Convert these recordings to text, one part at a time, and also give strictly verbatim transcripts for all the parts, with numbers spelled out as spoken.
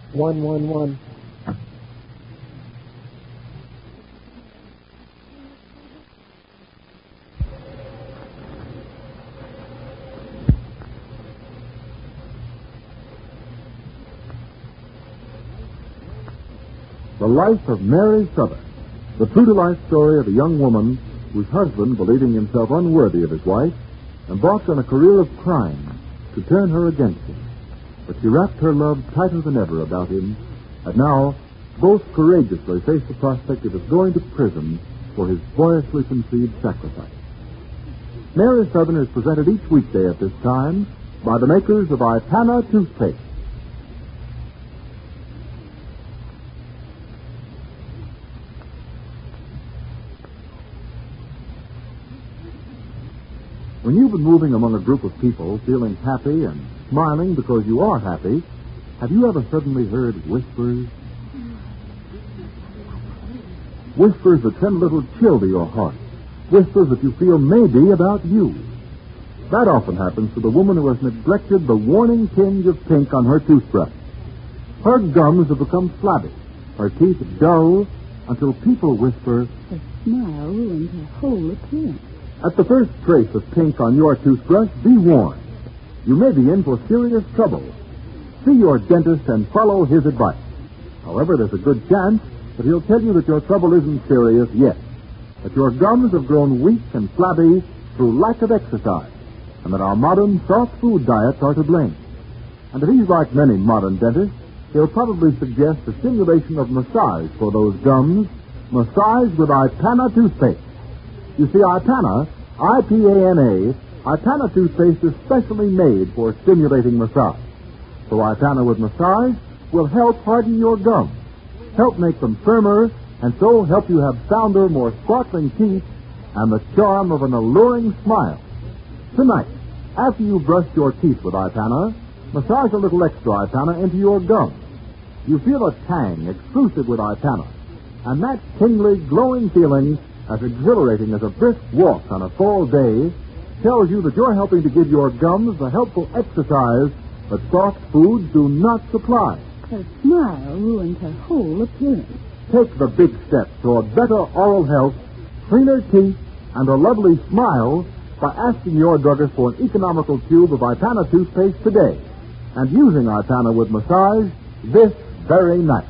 one one one. The Life of Mary Southern, the true-to-life story of a young woman whose husband, believing himself unworthy of his wife, embarked on a career of crime to turn her against him. But she wrapped her love tighter than ever about him, and now both courageously face the prospect of his going to prison for his boyishly conceived sacrifice. Mary Southern is presented each weekday at this time by the makers of Ipana toothpaste. When you've been moving among a group of people feeling happy and smiling because you are happy, have you ever suddenly heard whispers? Whispers that send a little chill to your heart. Whispers that you feel may be about you. That often happens to the woman who has neglected the warning tinge of pink on her toothbrush. Her gums have become flabby, her teeth dull, until people whisper, "Her smile ruined her whole appearance." At the first trace of pink on your toothbrush, be warned. You may be in for serious trouble. See your dentist and follow his advice. However, there's a good chance that he'll tell you that your trouble isn't serious yet, that your gums have grown weak and flabby through lack of exercise, and that our modern soft food diets are to blame. And if he's like many modern dentists, he'll probably suggest the stimulation of massage for those gums, massage with Ipana toothpaste. You see, Ipana, I P A N A, Ipana toothpaste is specially made for stimulating massage. So Ipana with massage will help harden your gums, help make them firmer, and so help you have sounder, more sparkling teeth and the charm of an alluring smile. Tonight, after you brush your teeth with Ipana, massage a little extra Ipana into your gums. You feel a tang exclusive with Ipana, and that tingly, glowing feeling, as exhilarating as a brisk walk on a fall day, tells you that you're helping to give your gums the helpful exercise that soft foods do not supply. Her smile ruined her whole appearance. Take the big steps toward better oral health, cleaner teeth, and a lovely smile by asking your druggist for an economical tube of Ipana toothpaste today, and using Ipana with massage this very night.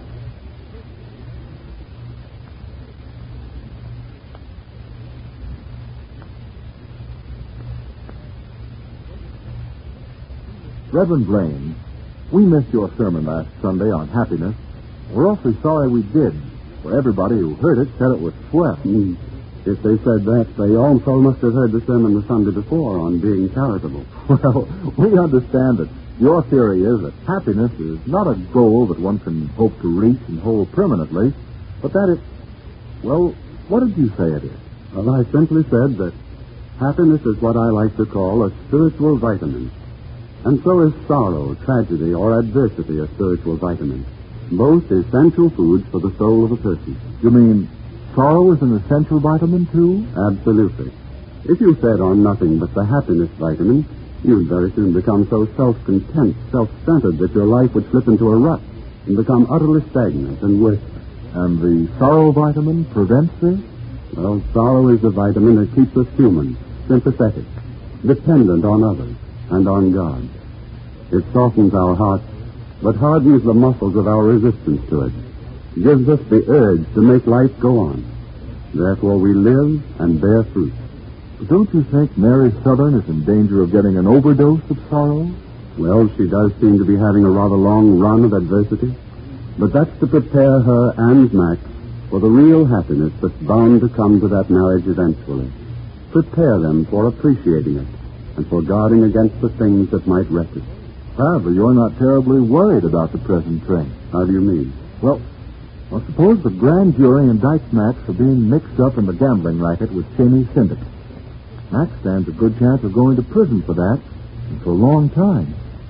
Reverend Blaine, we missed your sermon last Sunday on happiness. We're awfully sorry we did, for everybody who heard it said it was swell. Mm. If they said that, they also must have heard the sermon the Sunday before on being charitable. Well, we understand that your theory is that happiness is not a goal that one can hope to reach and hold permanently, but that it... Well, what did you say it is? Well, I simply said that happiness is what I like to call a spiritual vitamin. And so is sorrow, tragedy, or adversity a spiritual vitamin. Both essential foods for the soul of a person. You mean sorrow is an essential vitamin, too? Absolutely. If you fed on nothing but the happiness vitamin, you'd very soon become so self-content, self-centered that your life would slip into a rut and become utterly stagnant and worthless. And the sorrow vitamin prevents this? Well, sorrow is the vitamin that keeps us human, sympathetic, dependent on others and on God. It softens our hearts, but hardens the muscles of our resistance to it, gives us the urge to make life go on. Therefore, we live and bear fruit. But don't you think Mary Southern is in danger of getting an overdose of sorrow? Well, she does seem to be having a rather long run of adversity, but that's to prepare her and Max for the real happiness that's bound to come to that marriage eventually. Prepare them for appreciating it and for guarding against the things that might wreck it. However, you're not terribly worried about the present train. How do you mean? Well, well, suppose the grand jury indicts Max for being mixed up in the gambling racket with Cheney's syndicate. Max stands a good chance of going to prison for that, and for a long time.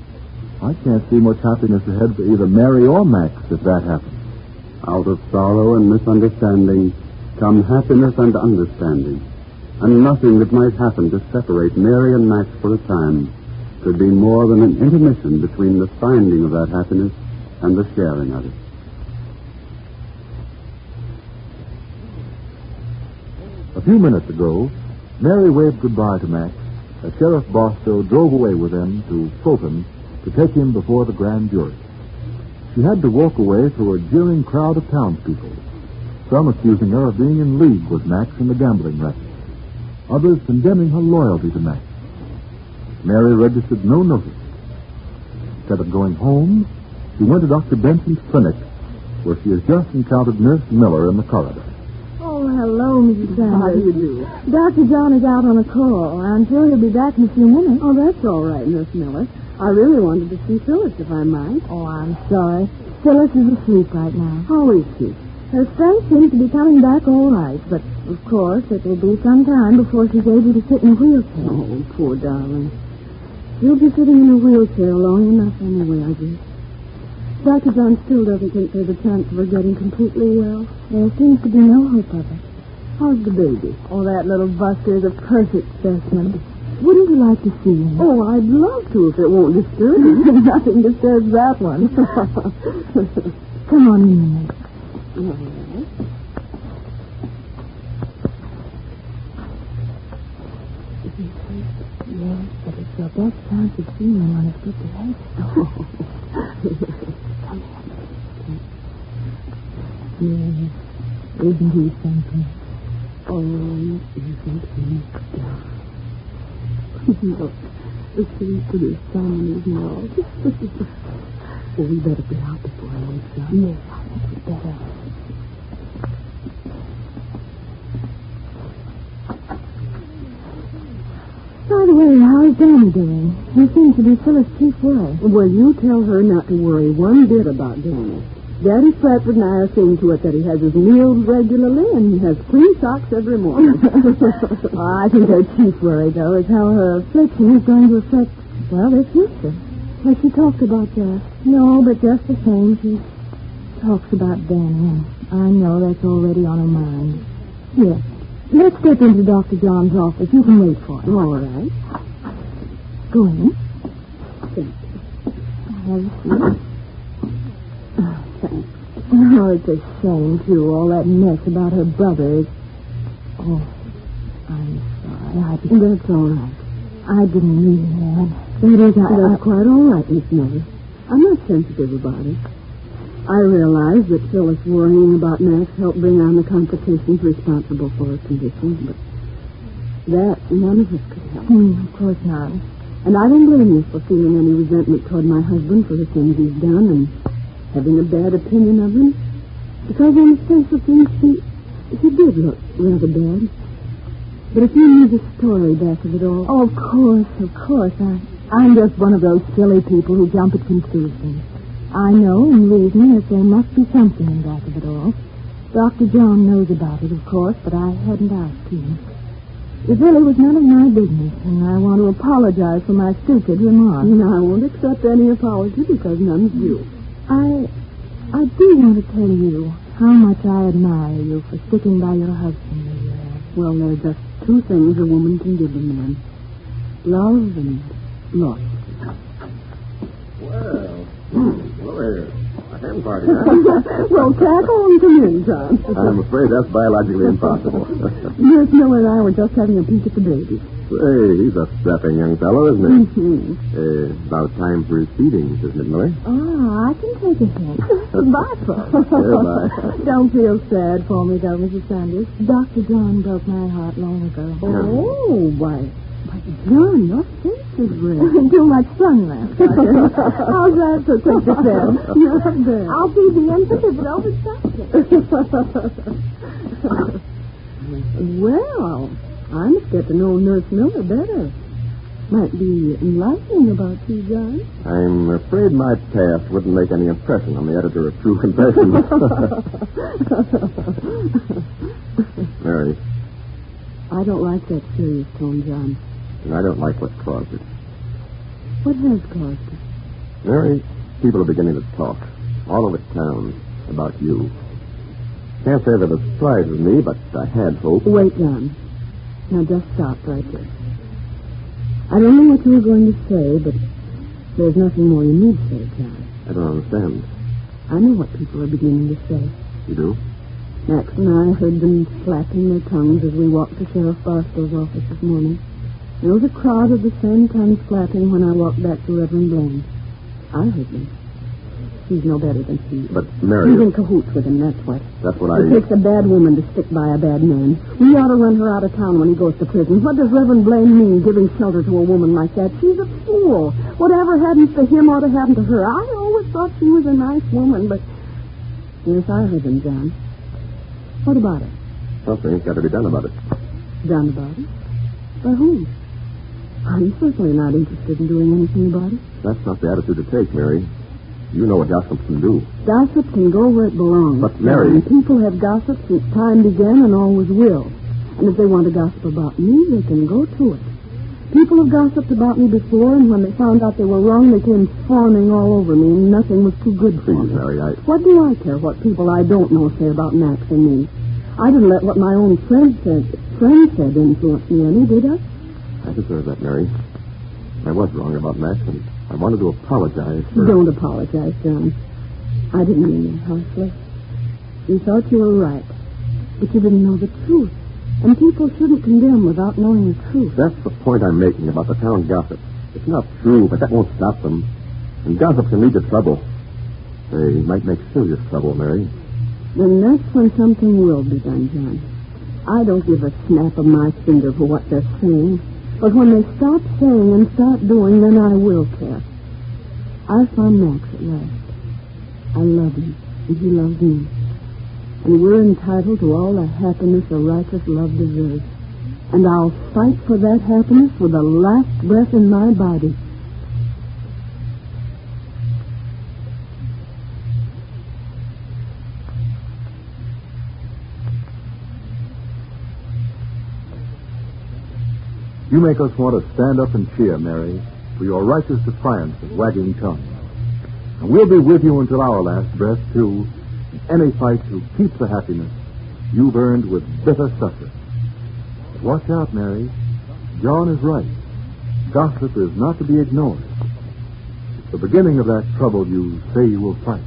I can't see much happiness ahead for either Mary or Max if that happens. Out of sorrow and misunderstanding come happiness and understanding. And nothing that might happen to separate Mary and Max for a time could be more than an intermission between the finding of that happiness and the sharing of it. A few minutes ago, Mary waved goodbye to Max as Sheriff Barstow drove away with him to Fulton to take him before the grand jury. She had to walk away through a jeering crowd of townspeople, some accusing her of being in league with Max in the gambling racket, others condemning her loyalty to Max. Mary registered no notice. Instead of going home, she went to Doctor Benson's clinic, where she has just encountered Nurse Miller in the corridor. Oh, hello, Missus Sanders. How do you do? Doctor John is out on a call. I'm sure he'll be back in a few minutes. Oh, that's all right, Nurse Miller. I really wanted to see Phyllis, if I might. Oh, I'm sorry. Phyllis is asleep right now. How is she? Her strength seems to be coming back all right, but, of course, it will be some time before she's able to sit in a wheelchair. Oh, poor darling. She'll be sitting in a wheelchair long enough anyway, I guess. Doctor John still doesn't think there's a chance of her getting completely well. There seems to be no hope of it. How's the baby? Oh, that little buster is a perfect specimen. Wouldn't you like to see him? Oh, I'd love to if it won't disturb him. Nothing disturbs that one. Come on in a minute. All right. Yes, but it's your best chance of seeing him on his good behavior. Come here. Yes, isn't he something? Oh, isn't he? Look, the face of his son in his mouth. Well, we better get out before I wakes up. Yes, I think we better. By the way, how is Danny doing? He seems to be Phyllis' chief worry. Well, you tell her not to worry one bit about Danny. Daddy Stratford and I are seeing to it that he has his meals regularly and he has clean socks every morning. Oh, I think her chief worry, though, is how her affliction is going to affect, well, their future. Has she talked about that? No, but just the same, she talks about Danny, and I know that's already on her mind. Here, let's step into Doctor John's office. You can wait for him. All right. Go in. Thank Have a seat. Thanks. Oh, it's a shame, too, all that mess about her brothers. Oh, I'm sorry. I didn't... That's all right. I didn't mean that. That is, I... That's I, quite all right, Miss Miller. I'm not sensitive about it. I realize that Phyllis worrying about Max helped bring on the complications responsible for her condition, but that none of us could help. Hmm, of course not. And I don't blame you for feeling any resentment toward my husband for the things he's done and having a bad opinion of him. Because on the face of things, he, he did look rather bad. But if you knew the story back of it all... Oh, of course, of course. I, I'm just one of those silly people who jump at conclusions. I know and reason that there must be something in back of it all. Doctor John knows about it, of course, but I hadn't asked him. It really was none of my business, and I want to apologize for my stupid remark. No, I won't accept any apology because none's due. I... I do want to tell you how much I admire you for sticking by your husband as you have. Well, there are just two things a woman can give a man. Love and loyalty. Well, hello there. A hen party, huh? Well, tackle and come in, John. I'm afraid that's biologically impossible. Nurse Miller and I were just having a peek at the baby. Hey, he's a strapping young fellow, isn't he? Mm-hmm. Uh, about time for his feedings, isn't it, Miller? Ah, I can take a hint. Bye, folks. Goodbye. Don't feel sad for me, though, Missus Sanders. Doctor John broke my heart long ago. Oh, why, why, John, your face is red. Too much sun last night. How's that for quick defense? Not bad. I'll feed the infant if it overstops it. Well, I must get to know Nurse Miller better. Might be enlightening about you, John. I'm afraid my past wouldn't make any impression on the editor of True Confessions. Mary. I don't like that serious tone, John. And I don't like what caused it. What has caused it? Mary, people are beginning to talk all over town about you. Can't say that it surprises me, but I had hoped. Wait, John. Now just stop right there. I don't know what you were going to say, but there's nothing more you need to say, John. I don't understand. I know what people are beginning to say. You do? Max and I heard them slapping their tongues as we walked to Sheriff Barstow's office this morning. There was a crowd of the same tongue slapping when I walked back to Reverend Blaine. I heard them. He's no better than he is. But, Mary... He's in cahoots with him, that's what. That's what I... It takes a bad woman to stick by a bad man. We ought to run her out of town when he goes to prison. What does Reverend Blaine mean, giving shelter to a woman like that? She's a fool. Whatever happens to him ought to happen to her. I always thought she was a nice woman, but... Yes, I heard them, John. What about it? Something's got to be done about it. Done about it? By whom? I'm certainly not interested in doing anything about it. That's not the attitude to take, Mary. You know what gossip can do. Gossip can go where it belongs. But, Mary... And people have gossiped since time began and always will. And if they want to gossip about me, they can go to it. People have gossiped about me before, and when they found out they were wrong, they came fawning all over me, and nothing was too good for Please, me. Mary, I... What do I care what people I don't know say about Max and me? I didn't let what my own friend said, friend said influence me any, did I? I deserve that, Mary. I was wrong about Max, and I wanted to apologize for... Don't apologize, John. I didn't mean it harshly. You thought you were right, but you didn't know the truth. And people shouldn't condemn without knowing the truth. That's the point I'm making about the town gossip. It's not true, but that won't stop them. And gossip can lead to trouble. They might make serious trouble, Mary. Then that's when something will be done, John. I don't give a snap of my finger for what they're saying. But when they stop saying and start doing, then I will care. I found Max at last. I love him, and he loves me. And we're entitled to all the happiness a righteous love deserves. And I'll fight for that happiness with the last breath in my body. You make us want to stand up and cheer, Mary, for your righteous defiance of wagging tongue. And we'll be with you until our last breath, too, in any fight to keep the happiness you've earned with bitter suffering. But watch out, Mary. John is right. Gossip is not to be ignored. It's the beginning of that trouble you say you will fight.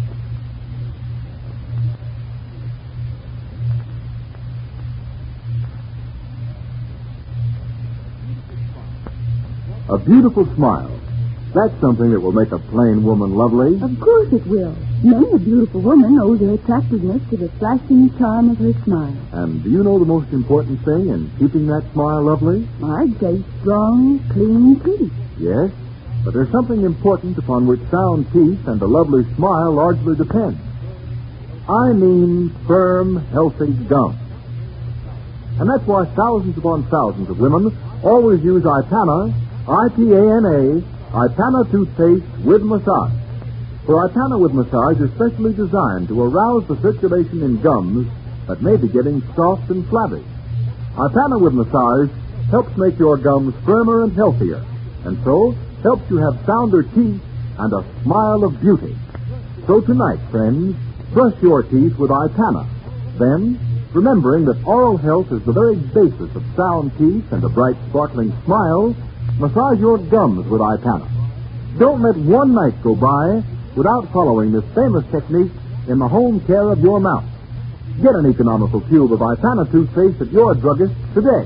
A beautiful smile. That's something that will make a plain woman lovely. Of course it will. Many a beautiful woman owes her attractiveness to the flashing charm of her smile. And do you know the most important thing in keeping that smile lovely? I'd say strong, clean teeth. Yes, but there's something important upon which sound teeth and a lovely smile largely depend. I mean firm, healthy gums. And that's why thousands upon thousands of women always use Ipana, I P A N A, Ipana toothpaste with massage. For Ipana with massage is specially designed to arouse the circulation in gums that may be getting soft and flabby. Ipana with massage helps make your gums firmer and healthier, and so helps you have sounder teeth and a smile of beauty. So tonight, friends, brush your teeth with Ipana. Then, remembering that oral health is the very basis of sound teeth and a bright, sparkling smile, massage your gums with Ipana. Don't let one night go by without following this famous technique in the home care of your mouth. Get an economical tube of Ipana toothpaste at your druggist today.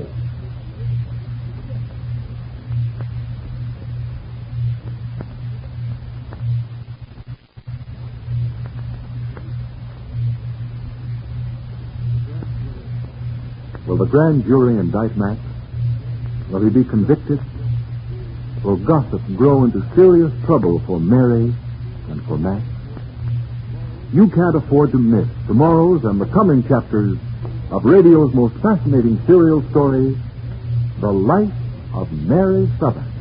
Will the grand jury indict Max? Will he be convicted? Will gossip grow into serious trouble for Mary and for Max? You can't afford to miss tomorrow's and the coming chapters of radio's most fascinating serial story, The Life of Mary Southern.